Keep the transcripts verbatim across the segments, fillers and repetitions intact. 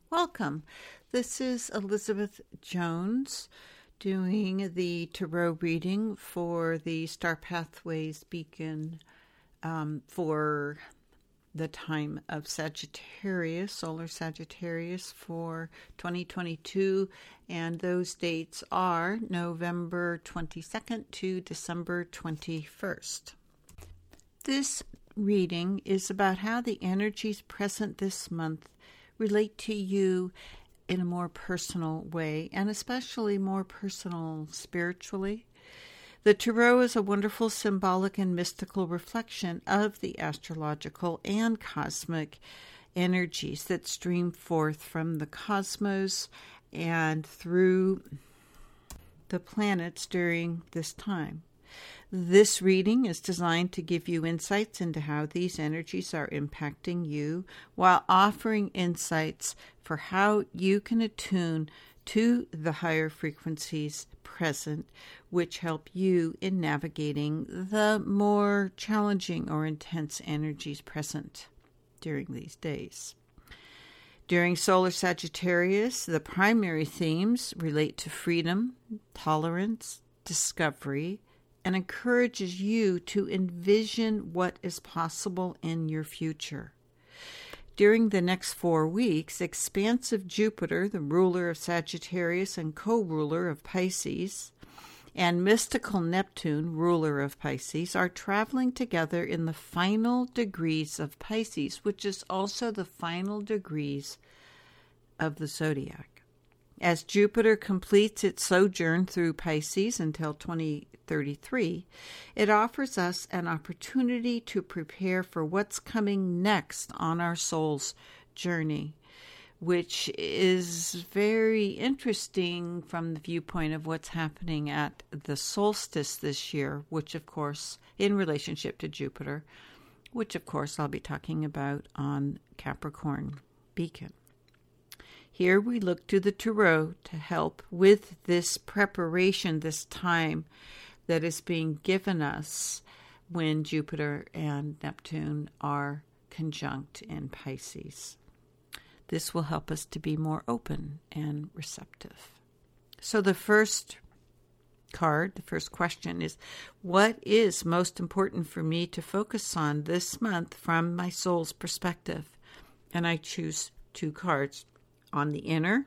Welcome. This is Elizabeth Jones doing the tarot reading for the Star Pathways Beacon um, for the time of Sagittarius, Solar Sagittarius for twenty twenty-two, and those dates are November twenty-second to December twenty-first. This reading is about how the energies present this month relate to you in a more personal way, and especially more personal spiritually. The tarot is a wonderful symbolic and mystical reflection of the astrological and cosmic energies that stream forth from the cosmos and through the planets during this time. This reading is designed to give you insights into how these energies are impacting you, while offering insights for how you can attune to the higher frequencies present, which help you in navigating the more challenging or intense energies present during these days. During Solar Sagittarius, the primary themes relate to freedom, tolerance, discovery, and encourages you to envision what is possible in your future. During the next four weeks, expansive Jupiter, the ruler of Sagittarius and co-ruler of Pisces, and mystical Neptune, ruler of Pisces, are traveling together in the final degrees of Pisces, which is also the final degrees of the zodiac. As Jupiter completes its sojourn through Pisces until twenty thirty-three, it offers us an opportunity to prepare for what's coming next on our soul's journey, which is very interesting from the viewpoint of what's happening at the solstice this year, which, of course, in relationship to Jupiter, which, of course, I'll be talking about on Capricorn Beacon. Here we look to the tarot to help with this preparation, this time that is being given us when Jupiter and Neptune are conjunct in Pisces. This will help us to be more open and receptive. So the first card, the first question is, what is most important for me to focus on this month from my soul's perspective? And I choose two cards, on the inner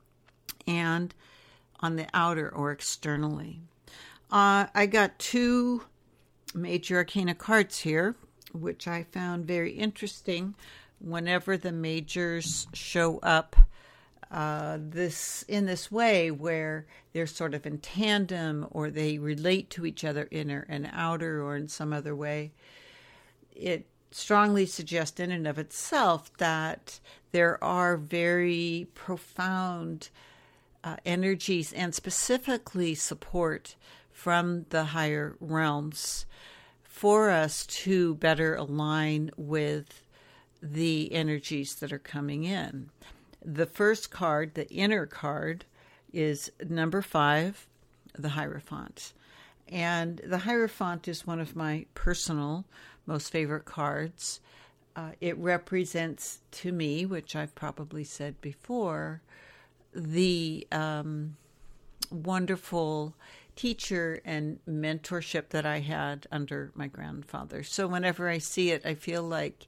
and on the outer or externally. Uh, I got two major arcana cards here, which I found very interesting whenever the majors show up uh, this in this way, where they're sort of in tandem or they relate to each other, inner and outer, or in some other way. It strongly suggests in and of itself that there are very profound uh, energies and specifically support from the higher realms for us to better align with the energies that are coming in. The first card, the inner card, is number five, the Hierophant. And the Hierophant is one of my personal most favorite cards. Uh, it represents to me, which I've probably said before, the um, wonderful teacher and mentorship that I had under my grandfather. So whenever I see it, I feel like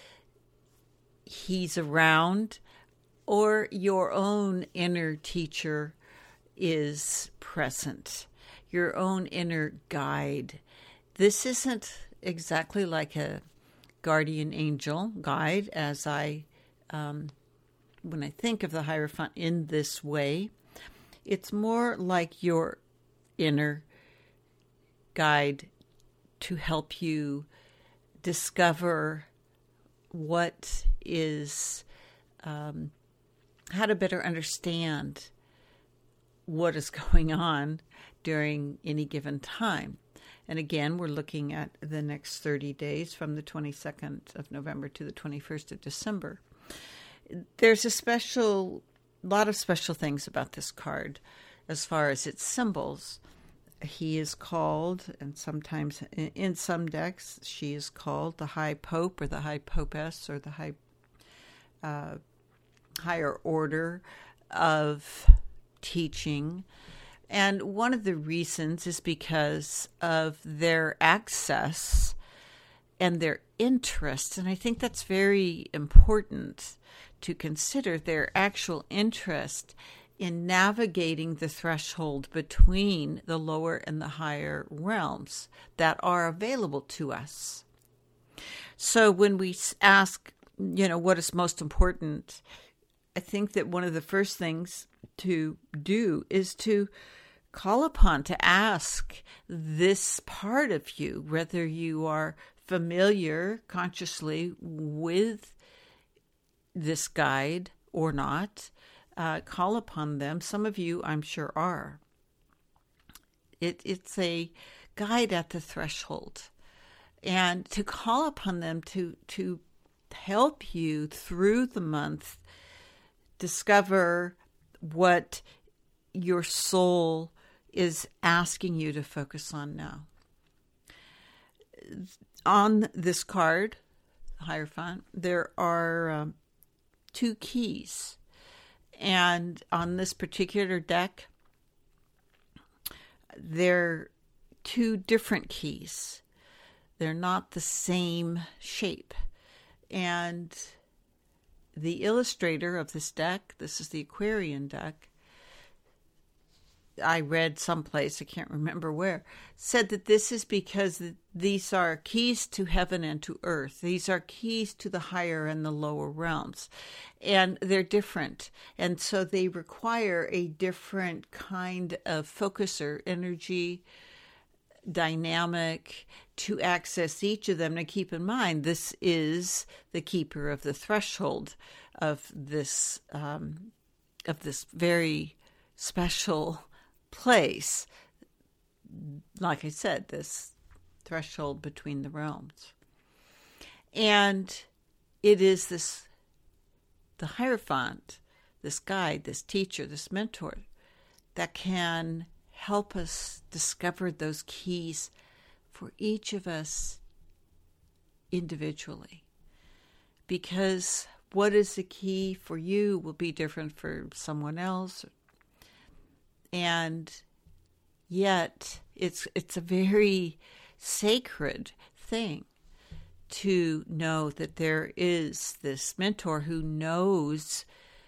he's around, or your own inner teacher is present, your own inner guide. This isn't exactly like a guardian angel guide, as I, um, when I think of the Hierophant in this way, it's more like your inner guide to help you discover what is, um, how to better understand what is going on during any given time. And again, we're looking at the next thirty days from the twenty-second of November to the twenty-first of December. There's a special, lot of special things about this card as far as its symbols. He is called, and sometimes in some decks, she is called the High Pope or the High Popess or the High uh, higher order of teaching. And one of the reasons is because of their access and their interest. And I think that's very important to consider, their actual interest in navigating the threshold between the lower and the higher realms that are available to us. So when we ask, you know, what is most important, I think that one of the first things to do is to call upon, to ask this part of you, whether you are familiar consciously with this guide or not, uh, call upon them. Some of you, I'm sure, are. It, it's a guide at the threshold. And to call upon them to, to help you through the month discover what your soul is asking you to focus on now. On this card, Hierophant, there are um, two keys. And on this particular deck, they're two different keys. They're not the same shape. And the illustrator of this deck, this is the Aquarian deck, I read someplace, I can't remember where, said that this is because these are keys to heaven and to earth. These are keys to the higher and the lower realms. And they're different. And so they require a different kind of focus or energy dynamic to access each of them. Now keep in mind, this is the keeper of the threshold of this, um, of this very special place, like I said, this threshold between the realms. And it is this, the Hierophant, this guide, this teacher, this mentor, that can help us discover those keys for each of us individually. Because what is the key for you will be different for someone else. And yet it's it's a very sacred thing to know that there is this mentor who knows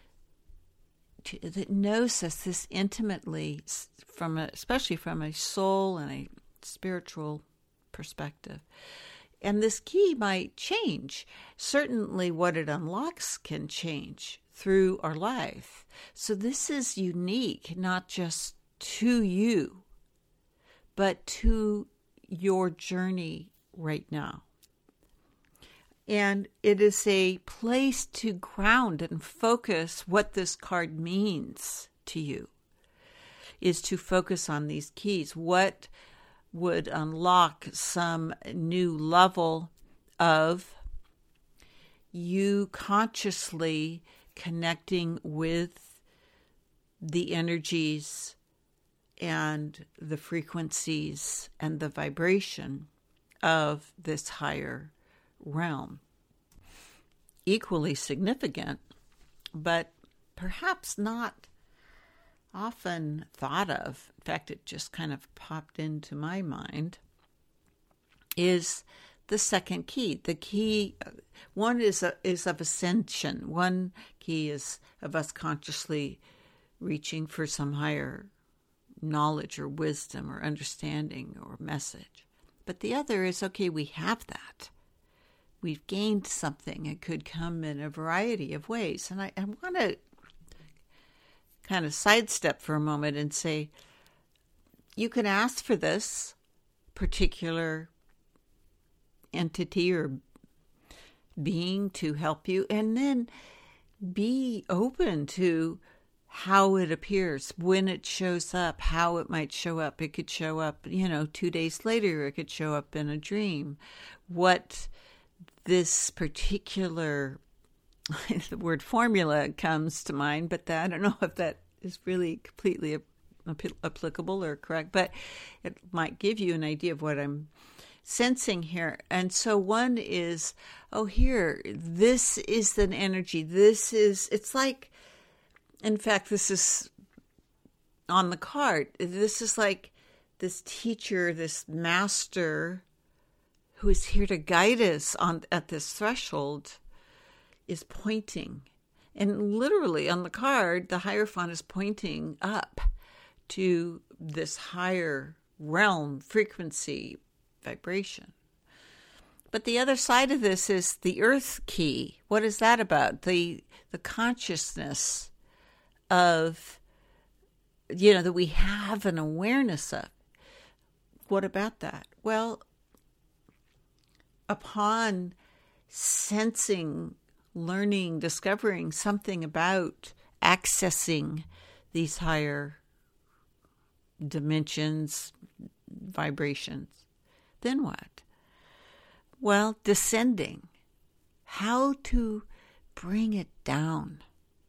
to, that knows us this intimately, from a, especially from a soul and a spiritual perspective. And this key might change. Certainly what it unlocks can change through our life. So this is unique, not just to you, but to your journey right now. And it is a place to ground and focus what this card means to you, is to focus on these keys. What would unlock some new level of you consciously connecting with the energies and the frequencies and the vibration of this higher realm. Equally significant, but perhaps not often thought of, in fact, it just kind of popped into my mind, is the second key. The key, one is a, is of ascension. One key is of us consciously reaching for some higher knowledge or wisdom or understanding or message. But the other is, okay, we have that. We've gained something. It could come in a variety of ways. And I, I want to kind of sidestep for a moment and say, you can ask for this particular entity or being to help you, and then be open to how it appears, when it shows up, how it might show up. It could show up, you know, two days later. It could show up in a dream. What this particular, the word formula comes to mind, but that, I don't know if that is really completely applicable or correct, but it might give you an idea of what I'm sensing here. And so one is, oh, here, this is an energy. This is, it's like, in fact, this is on the card. This is like this teacher, this master who is here to guide us on at this threshold is pointing. And literally on the card, the Hierophant is pointing up to this higher realm, frequency, vibration. But the other side of this is the earth key. What is that about? The the consciousness of, you know, that we have an awareness of. What about that? Well, upon sensing, learning, discovering something about accessing these higher dimensions, vibrations, then what? Well, descending. How to bring it down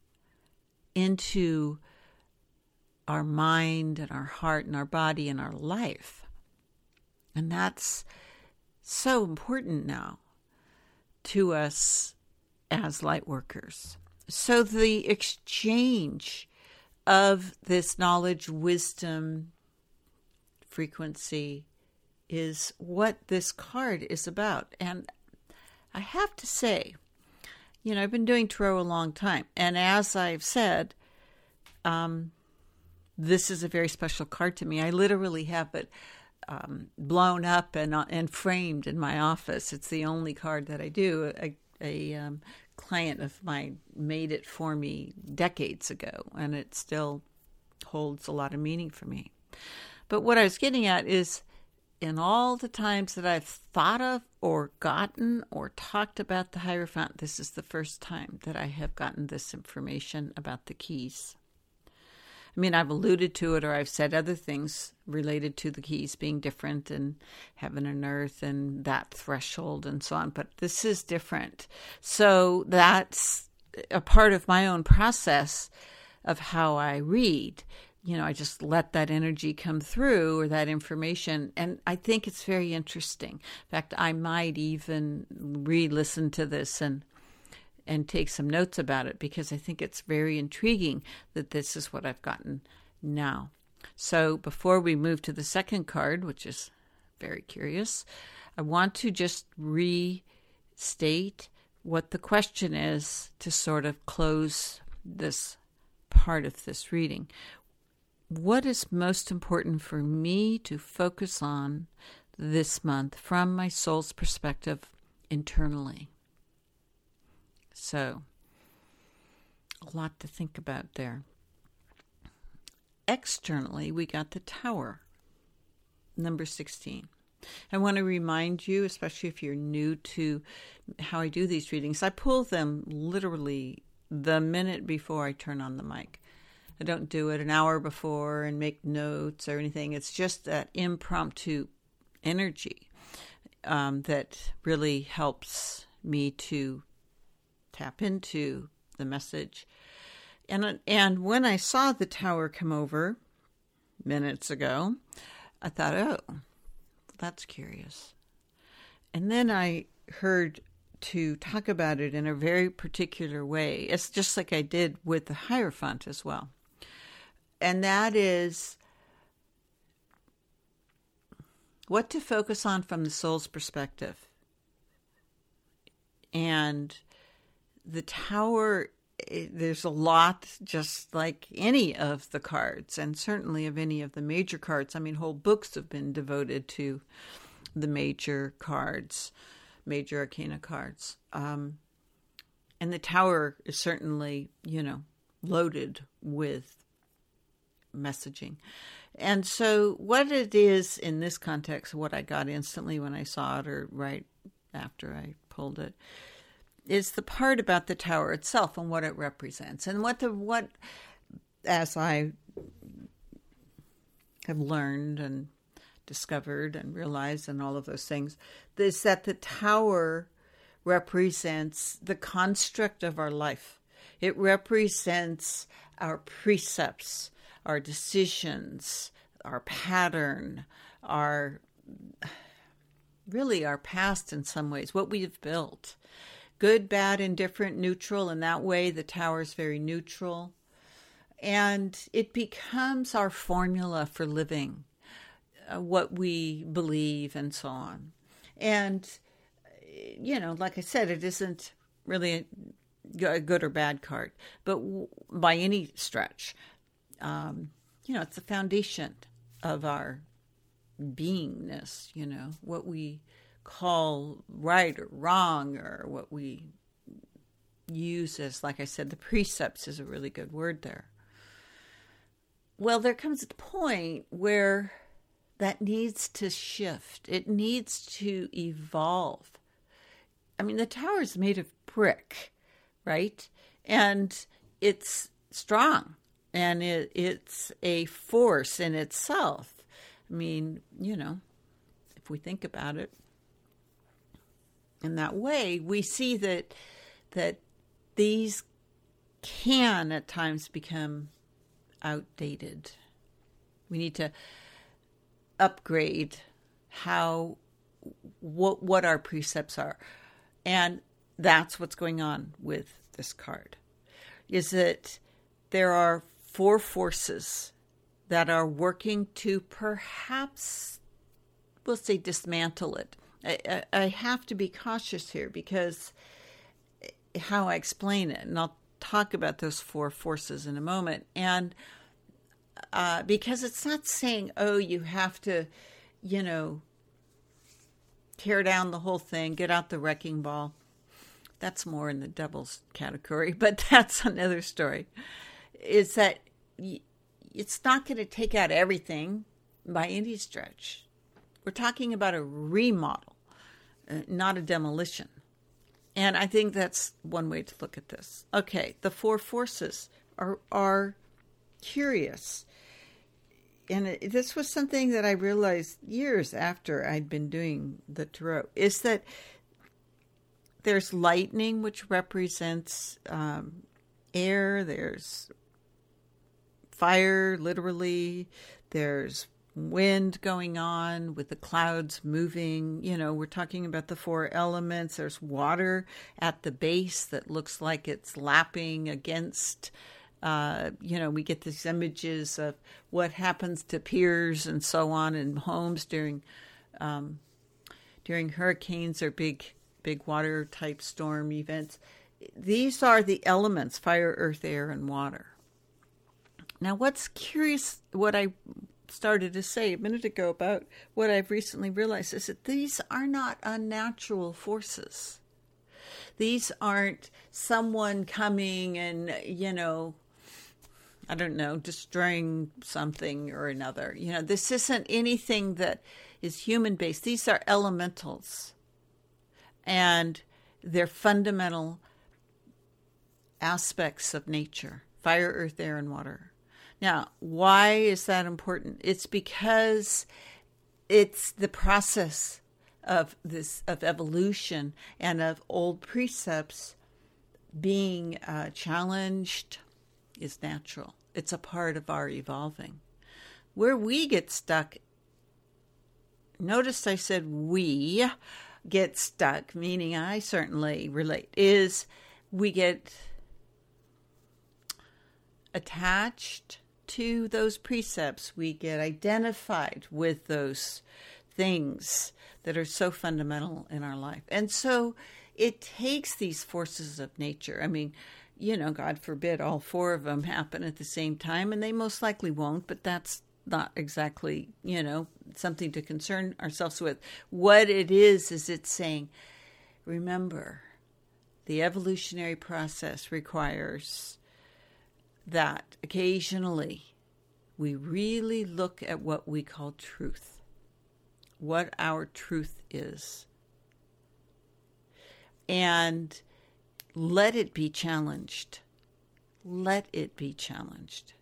into our mind and our heart and our body and our life. And that's so important now to us as light workers. So the exchange of this knowledge, wisdom, frequency is what this card is about. And I have to say, you know, I've been doing tarot a long time. And as I've said, um, this is a very special card to me. I literally have it um, blown up and uh, and framed in my office. It's the only card that I do. A, a um, client of mine made it for me decades ago, and it still holds a lot of meaning for me. But what I was getting at is, in all the times that I've thought of or gotten or talked about the Hierophant, this is the first time that I have gotten this information about the keys. I mean, I've alluded to it, or I've said other things related to the keys being different and heaven and earth and that threshold and so on, but this is different. So that's a part of my own process of how I read. You know, I just let that energy come through, or that information, and I think it's very interesting. In fact, I might even re-listen to this and and take some notes about it, because I think it's very intriguing that this is what I've gotten now. So before we move to the second card, which is very curious, I want to just restate what the question is to sort of close this part of this reading. What is most important for me to focus on this month from my soul's perspective internally? So, a lot to think about there. Externally, we got the Tower, number sixteen. I want to remind you, especially if you're new to how I do these readings, I pull them literally the minute before I turn on the mic. I don't do it an hour before and make notes or anything. It's just that impromptu energy um, that really helps me to tap into the message. And and when I saw the Tower come over minutes ago, I thought, oh, that's curious. And then I heard to talk about it in a very particular way. It's just like I did with the Hierophant as well. And that is what to focus on from the soul's perspective. And the Tower, there's a lot, just like any of the cards, and certainly of any of the major cards. I mean, whole books have been devoted to the major cards, major arcana cards. Um, and the Tower is certainly, you know, loaded with messaging. And so what it is in this context, what I got instantly when I saw it, or right after I pulled it, is the part about the Tower itself and what it represents. And what the what as I have learned and discovered and realized and all of those things, is that the Tower represents the construct of our life. It represents our precepts, our decisions, our pattern, our really our past in some ways, what we've built. Good, bad, indifferent, neutral. In that way, the tower is very neutral. And it becomes our formula for living, uh, what we believe and so on. And, you know, like I said, it isn't really a, a good or bad card, but w- by any stretch. Um, you know, it's the foundation of our beingness, you know, what we call right or wrong, or what we use as, like I said, the precepts is a really good word there. Well, there comes a point where that needs to shift. It needs to evolve. I mean, the tower is made of brick, right? And it's strong, and it, it's a force in itself. I mean, you know, if we think about it in that way, we see that that these can at times become outdated. We need to upgrade how what what our precepts are. And that's what's going on with this card. Is that there are four forces that are working to perhaps, we'll say, dismantle it. I, I, I have to be cautious here because how I explain it, and I'll talk about those four forces in a moment. And uh, because it's not saying, oh, you have to, you know, tear down the whole thing, get out the wrecking ball. That's more in the devil's category, but that's another story. Is that it's not going to take out everything by any stretch. We're talking about a remodel, uh, not a demolition. And I think that's one way to look at this. Okay, the four forces are are curious. And it, this was something that I realized years after I'd been doing the tarot, is that there's lightning, which represents um, air. There's fire, literally. There's wind going on with the clouds moving. You know, we're talking about the four elements. There's water at the base that looks like it's lapping against, uh, you know, we get these images of what happens to piers and so on in homes during um, during hurricanes or big, big water type storm events. These are the elements: fire, earth, air, and water. Now, what's curious, what I started to say a minute ago about what I've recently realized, is that these are not unnatural forces. These aren't someone coming and, you know, I don't know, destroying something or another. You know, this isn't anything that is human-based. These are elementals. And they're fundamental aspects of nature: fire, earth, air, and water. Now, why is that important? It's because it's the process of this, of evolution and of old precepts being uh, challenged is natural. It's a part of our evolving. Where we get stuck, notice I said we get stuck, meaning I certainly relate, is we get attached to those precepts. We get identified with those things that are so fundamental in our life. And so it takes these forces of nature. I mean, you know, God forbid all four of them happen at the same time, and they most likely won't, but that's not exactly, you know, something to concern ourselves with. What it is, is it's saying, remember, the evolutionary process requires that occasionally we really look at what we call truth, what our truth is, and let it be challenged. Let it be challenged.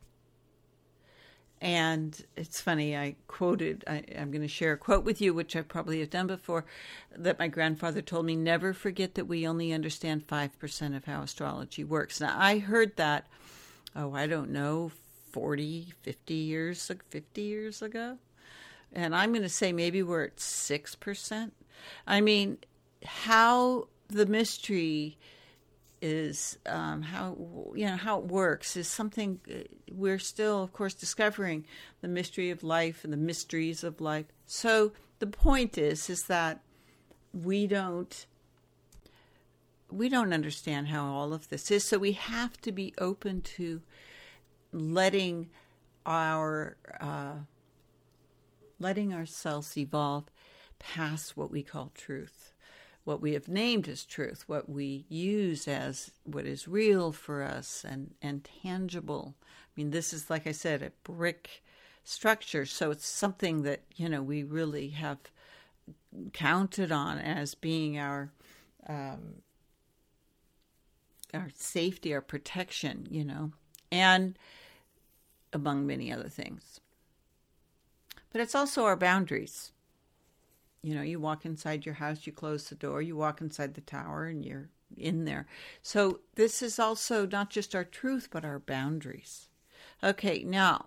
And it's funny, I quoted, I, I'm going to share a quote with you, which I probably have done before, that my grandfather told me: never forget that we only understand five percent of how astrology works. Now, I heard that, oh, I don't know, forty, fifty years, fifty years ago. And I'm going to say maybe we're at six percent. I mean, how the mystery is, um, how, you know, how it works is something we're still, of course, discovering, the mystery of life and the mysteries of life. So the point is, is that we don't, we don't understand how all of this is. So we have to be open to letting our, uh, letting ourselves evolve past what we call truth, what we have named as truth, what we use as what is real for us and, and tangible. I mean, this is, like I said, a brick structure. So it's something that, you know, we really have counted on as being our, um, our safety, our protection, you know, and among many other things. But it's also our boundaries. You know, you walk inside your house, you close the door, you walk inside the tower, and you're in there. So this is also not just our truth, but our boundaries. Okay, now,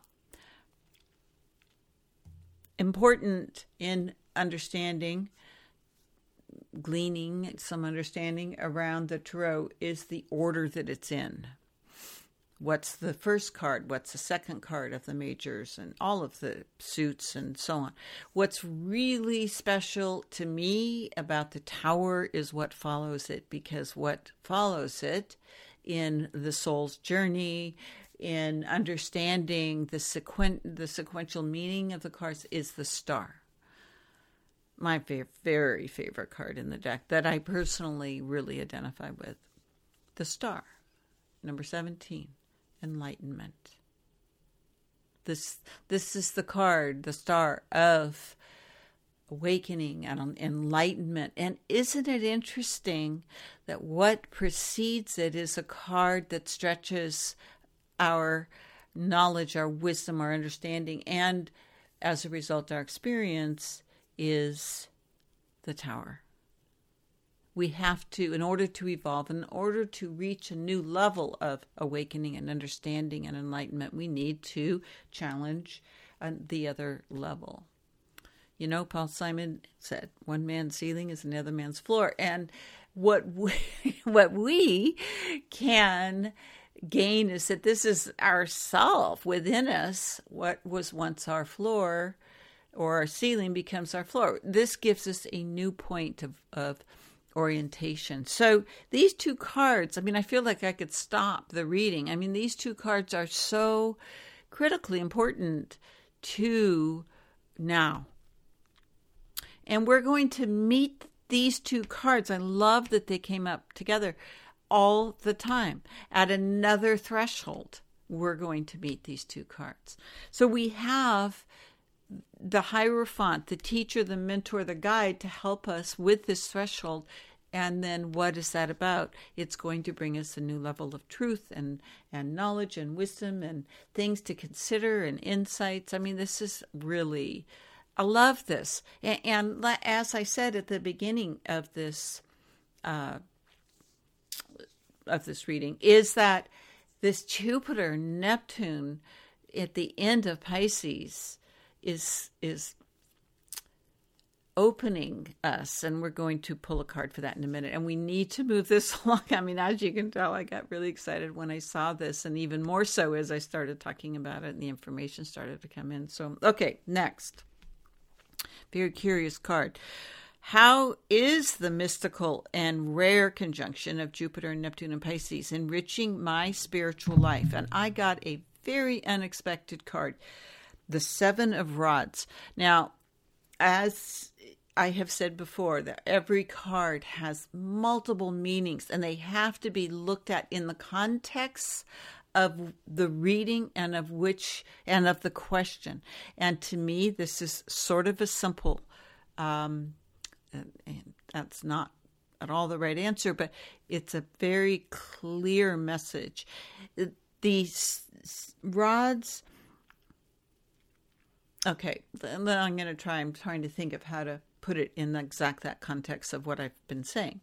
important in understanding, gleaning some understanding around the tarot is the order that it's in. What's the first card? What's the second card of the majors and all of the suits and so on? What's really special to me about the Tower is what follows it, because what follows it in the soul's journey, in understanding the sequen- the sequential meaning of the cards, is the Star. My fa- very favorite card in the deck that I personally really identify with. The Star, number seventeen. Enlightenment. This this is the card, the Star of awakening and enlightenment. And isn't it interesting that what precedes it is a card that stretches our knowledge, our wisdom, our understanding, and as a result, our experience is the Tower. We have to, in order to evolve, in order to reach a new level of awakening and understanding and enlightenment, we need to challenge uh, the other level. You know, Paul Simon said, one man's ceiling is another man's floor. And what we, what we can gain is that this is our self within us. What was once our floor or our ceiling becomes our floor. This gives us a new point of, of orientation. So these two cards, I mean, I feel like I could stop the reading. I mean, these two cards are so critically important to now. And we're going to meet these two cards. I love that they came up together all the time. At another threshold, we're going to meet these two cards. So we have the Hierophant, the teacher, the mentor, the guide to help us with this threshold. And then what is that about? It's going to bring us a new level of truth and, and knowledge and wisdom and things to consider and insights. I mean, this is really, I love this. And, and as I said at the beginning of this, uh, of this reading, is that this Jupiter, Neptune at the end of Pisces is is opening us, and we're going to pull a card for that in a minute. And we need to move this along. I mean, as you can tell, I got really excited when I saw this, and even more so as I started talking about it and the information started to come in. So, okay, next. Very curious card. How is the mystical and rare conjunction of Jupiter, Neptune, and Pisces enriching my spiritual life? And I got a very unexpected card. The Seven of Rods. Now, as I have said before, that every card has multiple meanings, and they have to be looked at in the context of the reading and of which and of the question. And to me, this is sort of a simple, um, and that's not at all the right answer, but it's a very clear message. These rods. Okay, then I'm going to try. I'm trying to think of how to put it in the exact that context of what I've been saying.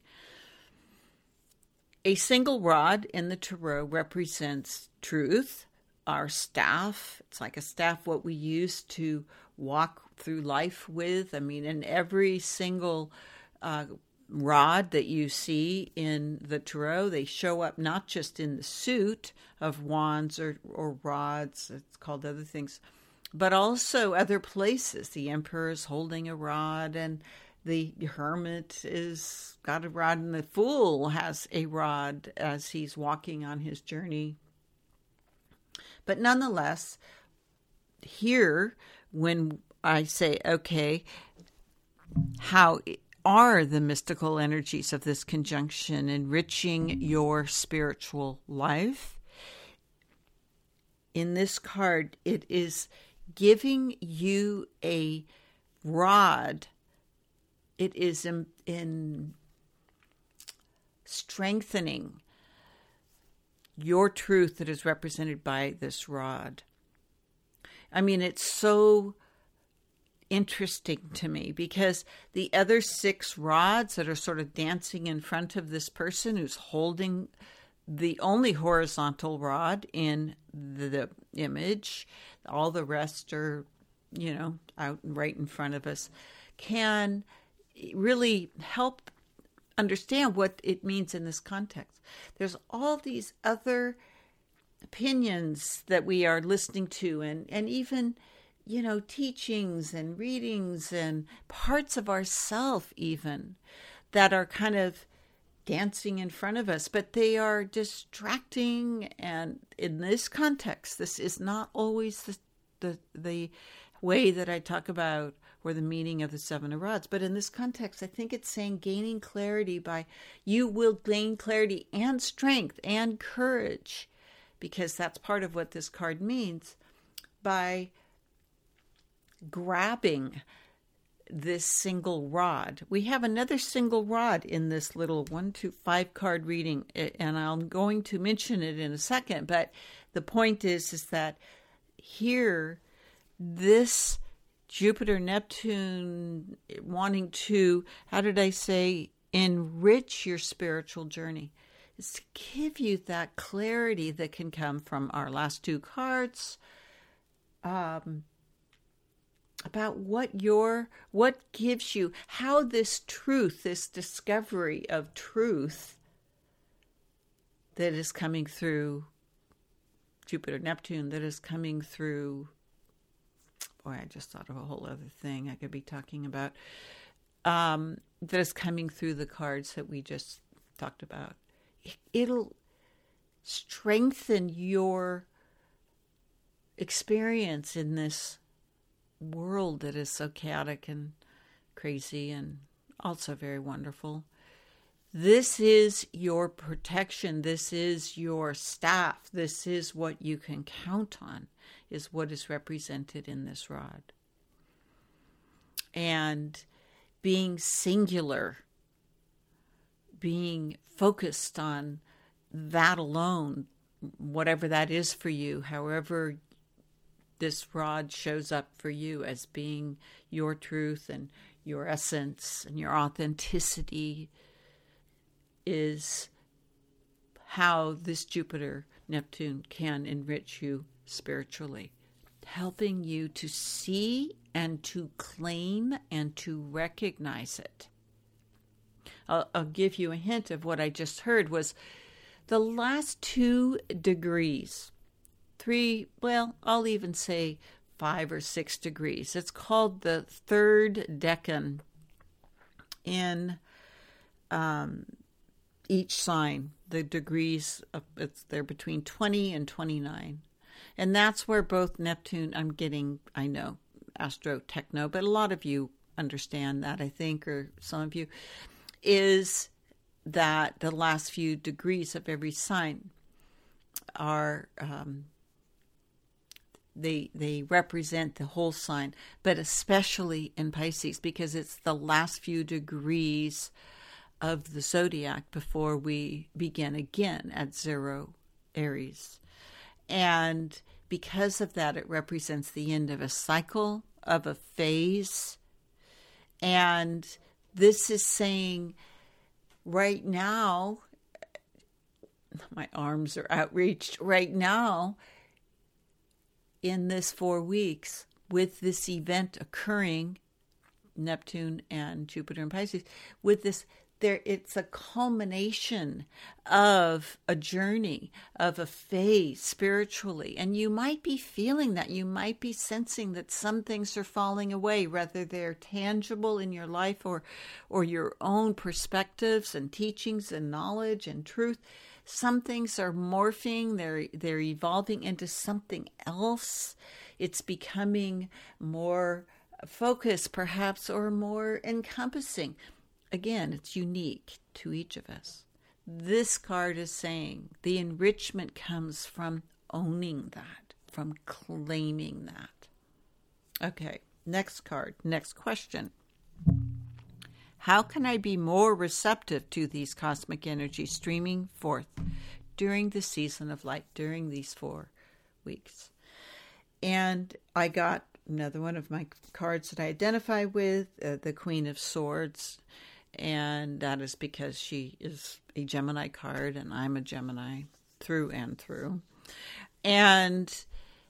A single rod in the tarot represents truth, our staff. It's like a staff, what we use to walk through life with. I mean, in every single uh, rod that you see in the tarot. They show up not just in the suit of wands or, or rods, it's called other things, but also other places. The Emperor is holding a rod, and the Hermit is got a rod, and the Fool has a rod as he's walking on his journey. But nonetheless, here, when I say, okay, how are the mystical energies of this conjunction enriching your spiritual life? In this card, it is giving you a rod. It is in, in strengthening your truth that is represented by this rod. I mean, it's so interesting to me because the other six rods that are sort of dancing in front of this person who's holding the only horizontal rod in the, the image, all the rest are, you know, out right in front of us, can really help understand what it means in this context. There's all these other opinions that we are listening to, and, and even, you know, teachings and readings and parts of ourself even that are kind of dancing in front of us, but they are distracting. And in this context, this is not always the the, the way that I talk about or the meaning of the Seven of Rods. But in this context, I think it's saying gaining clarity by, you will gain clarity and strength and courage, because that's part of what this card means, by grabbing this single rod. We have another single rod in this little one, two, five card reading, and I'm going to mention it in a second. But the point is, is that here, this Jupiter, Neptune wanting to, how did I say, enrich your spiritual journey, is to give you that clarity that can come from our last two cards, um, about what your, what gives you, how this truth, this discovery of truth that is coming through Jupiter, Neptune, that is coming through, boy, I just thought of a whole other thing I could be talking about, um, that is coming through the cards that we just talked about. It, it'll strengthen your experience in this world that is so chaotic and crazy and also very wonderful. This is your protection. This is your staff. This is what you can count on, is what is represented in this rod. And being singular, being focused on that alone, whatever that is for you, however this rod shows up for you as being your truth and your essence and your authenticity, is how this Jupiter, Neptune can enrich you spiritually, helping you to see and to claim and to recognize it. I'll, I'll give you a hint of what I just heard was the last two degrees, three, well, I'll even say five or six degrees. It's called the third decan in um, each sign. The degrees, of, it's they're between twenty and twenty-nine. And that's where both Neptune, I'm getting, I know, astro-techno, but a lot of you understand that, I think, or some of you, is that the last few degrees of every sign are, um, they they represent the whole sign, but especially in Pisces, because it's the last few degrees of the zodiac before we begin again at zero Aries. And because of that, it represents the end of a cycle, of a phase. And this is saying right now, my arms are outreached, right now, in this four weeks, with this event occurring, Neptune and Jupiter in Pisces, with this, there, it's a culmination of a journey, of a phase spiritually. And you might be feeling that. You might be sensing that some things are falling away, whether they're tangible in your life or, or your own perspectives and teachings and knowledge and truth. Some things are morphing, they're, they're evolving into something else. It's becoming more focused, perhaps, or more encompassing. Again, it's unique to each of us. This card is saying the enrichment comes from owning that, from claiming that. Okay, next card, next question. How can I be more receptive to these cosmic energies streaming forth during the season of light, during these four weeks? And I got another one of my cards that I identify with, uh, the Queen of Swords. And that is because she is a Gemini card, and I'm a Gemini through and through. And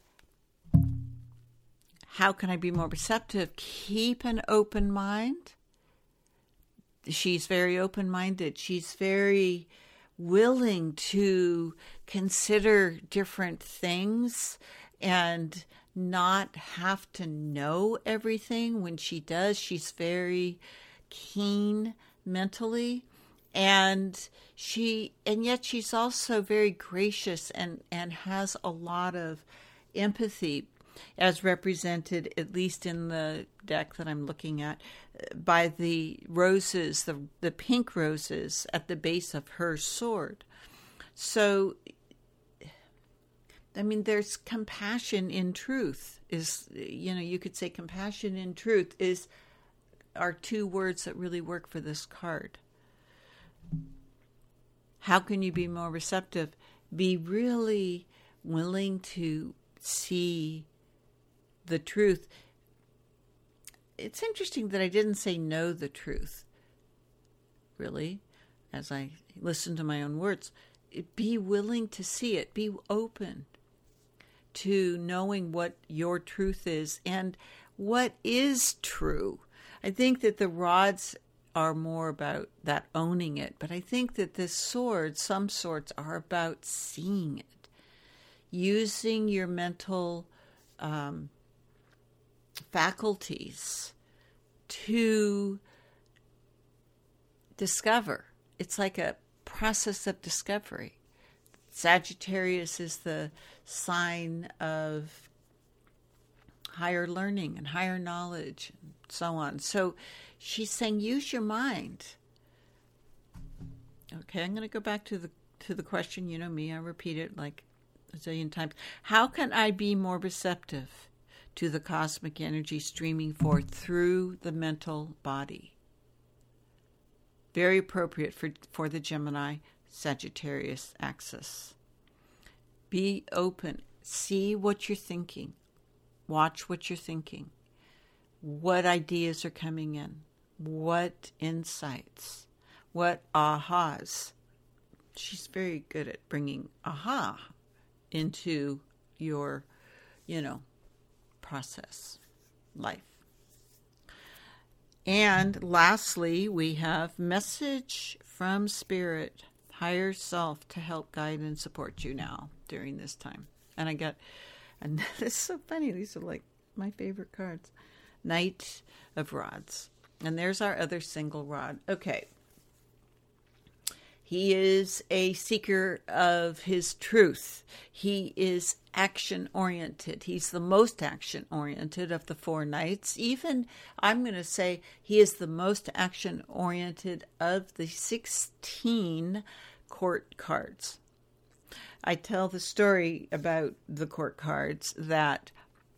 how can I be more receptive? Keep an open mind. She's very open-minded. She's very willing to consider different things and not have to know everything. When she does, she's very keen mentally, and she and yet she's also very gracious and and has a lot of empathy, as represented, at least in the deck that I'm looking at, by the roses, the the pink roses at the base of her sword. So I mean, there's compassion in truth. Is, you know, you could say compassion in truth is are two words that really work for this card. How can you be more receptive? Be really willing to see the truth. It's interesting that I didn't say know the truth, really, as I listen to my own words. Be willing to see it. Be open to knowing what your truth is and what is true. I think that the rods are more about that owning it, but I think that the swords, some swords, are about seeing it, using your mental um, faculties to discover. It's like a process of discovery. Sagittarius is the sign of higher learning and higher knowledge and so on. So she's saying use your mind. Okay, I'm going to go back to the to the question. You know me, I repeat it like a zillion times. How can I be more receptive to the cosmic energy streaming forth through the mental body? Very appropriate for, for the Gemini Sagittarius axis. Be open. See what you're thinking. Watch what you're thinking. What ideas are coming in? What insights? What ahas? She's very good at bringing aha into your, you know, process, life. And lastly, we have message from Spirit, higher self, to help guide and support you now during this time. And I got, and this is so funny. These are like my favorite cards. Knight of Rods. And there's our other single rod. Okay. He is a seeker of his truth. He is action-oriented. He's the most action-oriented of the four knights. Even, I'm going to say, he is the most action-oriented of the sixteen court cards. I tell the story about the court cards that,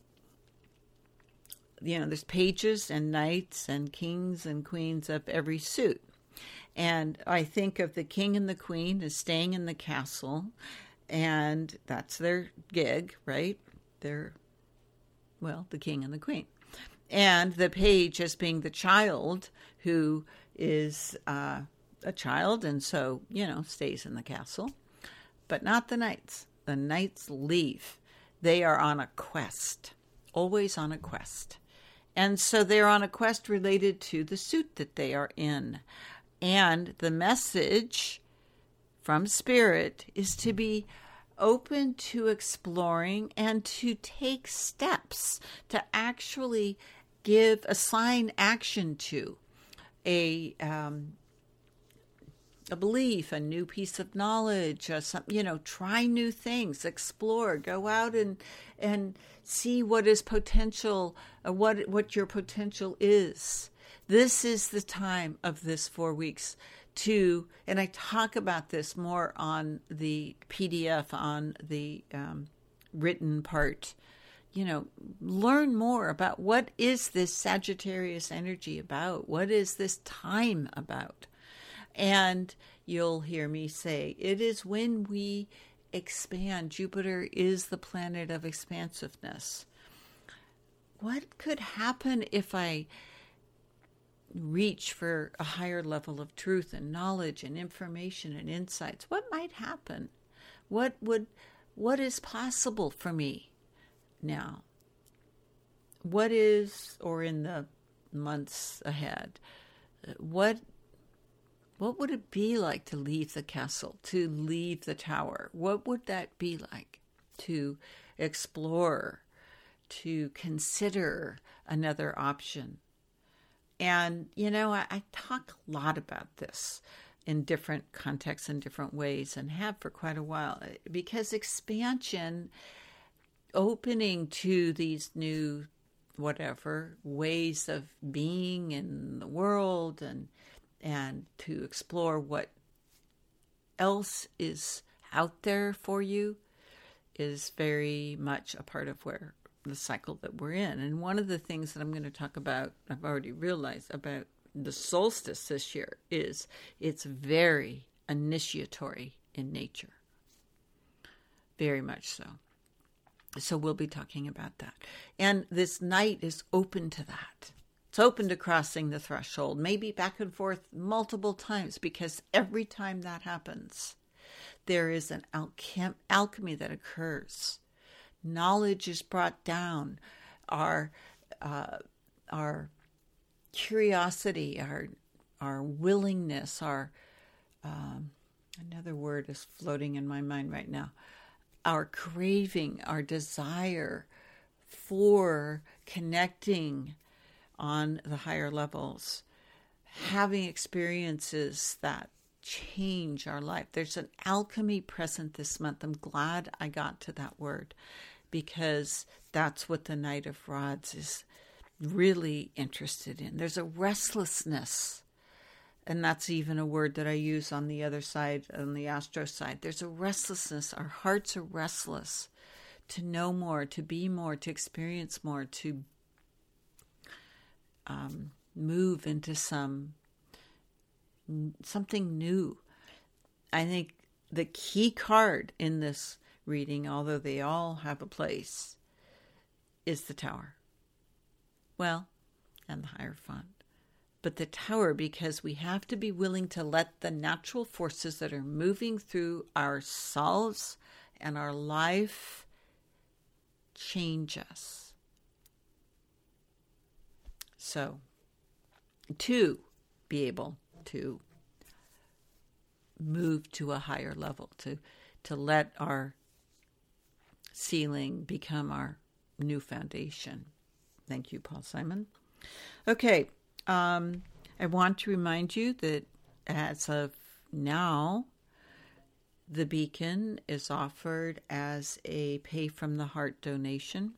you know, there's pages and knights and kings and queens of every suit. And I think of the king and the queen as staying in the castle, and that's their gig, right? They're, well, the king and the queen. And the page as being the child who is uh, a child and so, you know, stays in the castle. But not the knights. The knights leave. They are on a quest, always on a quest. And so they're on a quest related to the suit that they are in. And the message from Spirit is to be open to exploring and to take steps to actually give, assign action to a um, a belief, a new piece of knowledge, uh, some, you know, try new things, explore, go out and and see what is potential, uh, what what your potential is. This is the time of this four weeks to, and I talk about this more on the P D F, on the um, written part. You know, learn more about what is this Sagittarius energy about? What is this time about? And you'll hear me say, it is when we expand. Jupiter is the planet of expansiveness. What could happen if I reach for a higher level of truth and knowledge and information and insights? What might happen? What would, what is possible for me now? What is, or in the months ahead, what What would it be like to leave the castle, to leave the tower? What would that be like to explore, to consider another option? And, you know, I, I talk a lot about this in different contexts and different ways, and have for quite a while, because expansion, opening to these new, whatever, ways of being in the world, and and to explore what else is out there for you, is very much a part of where the cycle that we're in. And one of the things that I'm going to talk about, I've already realized about the solstice this year, is it's very initiatory in nature. Very much so. So we'll be talking about that. And this night is open to that. It's open to crossing the threshold, maybe back and forth multiple times, because every time that happens, there is an alchem- alchemy that occurs. Knowledge is brought down. Our uh, our curiosity, our our willingness, our um, another word is floating in my mind right now. Our craving, our desire for connecting on the higher levels, having experiences that change our life. There's an alchemy present this month. I'm glad I got to that word, because that's what the Knight of Rods is really interested in. There's a restlessness, and that's even a word that I use on the other side, on the astro side. There's a restlessness. Our hearts are restless to know more, to be more, to experience more, to Um, move into some something new. I think the key card in this reading, although they all have a place, is the Tower. Well, and the Hierophant. But the Tower, because we have to be willing to let the natural forces that are moving through ourselves and our life change us. So, to be able to move to a higher level, to to let our ceiling become our new foundation. Thank you, Paul Simon. Okay, um, I want to remind you that as of now, the Beacon is offered as a pay from the heart donation.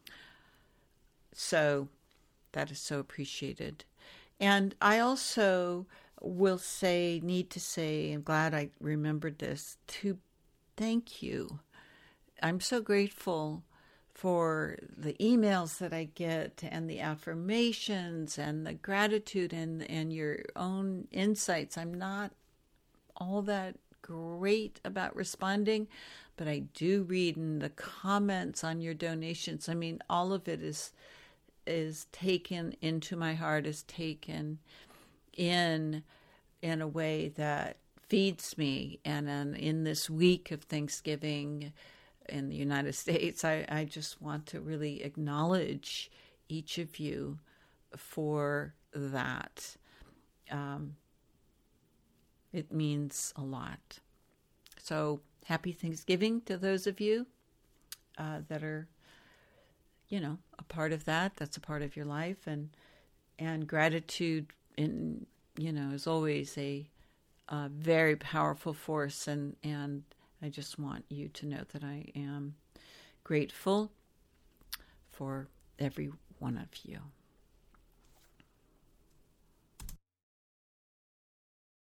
So that is so appreciated. And I also will say, need to say, I'm glad I remembered this, to thank you. I'm so grateful for the emails that I get, and the affirmations and the gratitude, and, and your own insights. I'm not all that great about responding, but I do read in the comments on your donations. I mean, all of it is is taken into my heart, is taken in in a way that feeds me. And um, in this week of Thanksgiving in the United States, I, I just want to really acknowledge each of you for that. Um, it means a lot. So happy Thanksgiving to those of you uh, that are, you know, a part of that. That's a part of your life. And and gratitude, in, you know, is always a, a very powerful force. And, and I just want you to know that I am grateful for every one of you.